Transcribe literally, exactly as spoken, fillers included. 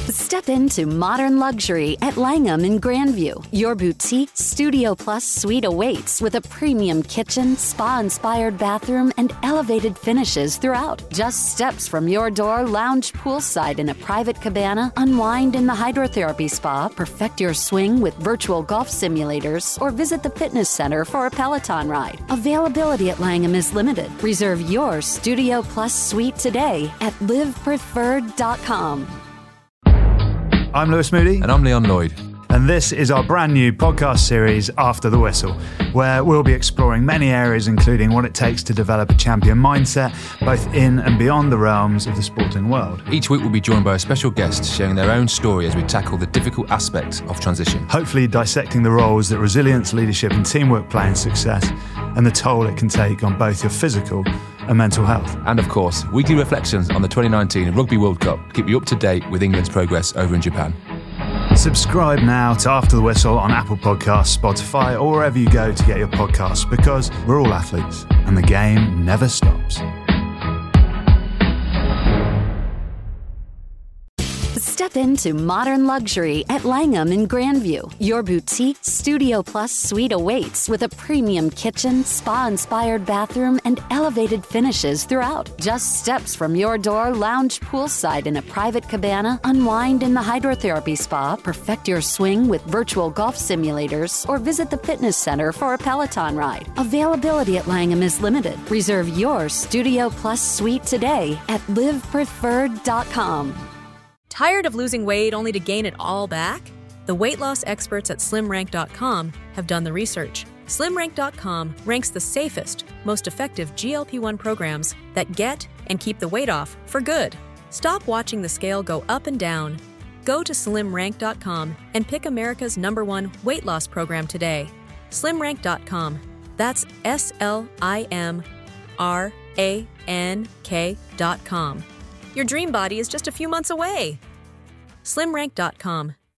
Step into modern luxury at Langham in Grandview. Your boutique Studio Plus suite awaits with a premium kitchen, spa-inspired bathroom, and elevated finishes throughout. Just steps from your door, lounge poolside in a private cabana, unwind in the hydrotherapy spa, perfect your swing with virtual golf simulators, or visit the fitness center for a Peloton ride. Availability at Langham is limited. Reserve your Studio Plus suite today at live preferred dot com. I'm Lewis Moody. And I'm Leon Lloyd. And this is our brand new podcast series, After the Whistle, where we'll be exploring many areas, including what it takes to develop a champion mindset, both in and beyond the realms of the sporting world. Each week we'll be joined by a special guest sharing their own story as we tackle the difficult aspects of transition. Hopefully dissecting the roles that resilience, leadership and teamwork play in success, and the toll it can take on both your physical and mental health. And of course, weekly reflections on the twenty nineteen Rugby World Cup to keep you up to date with England's progress over in Japan. Subscribe now to After the Whistle on Apple Podcasts, Spotify, or wherever you go to get your podcasts, because we're all athletes and the game never stops. Step into modern luxury at Langham in Grandview. Your boutique Studio Plus suite awaits with a premium kitchen, spa-inspired bathroom, and elevated finishes throughout. Just steps from your door, lounge poolside in a private cabana, unwind in the hydrotherapy spa, perfect your swing with virtual golf simulators, or visit the fitness center for a Peloton ride. Availability at Langham is limited. Reserve your Studio Plus suite today at live preferred dot com. Tired of losing weight only to gain it all back? The weight loss experts at slim rank dot com have done the research. slim rank dot com ranks the safest, most effective G L P one programs that get and keep the weight off for good. Stop watching the scale go up and down. Go to slim rank dot com and pick America's number one weight loss program today. slim rank dot com. That's S L I M R A N K dot com. Your dream body is just a few months away. slim rank dot com.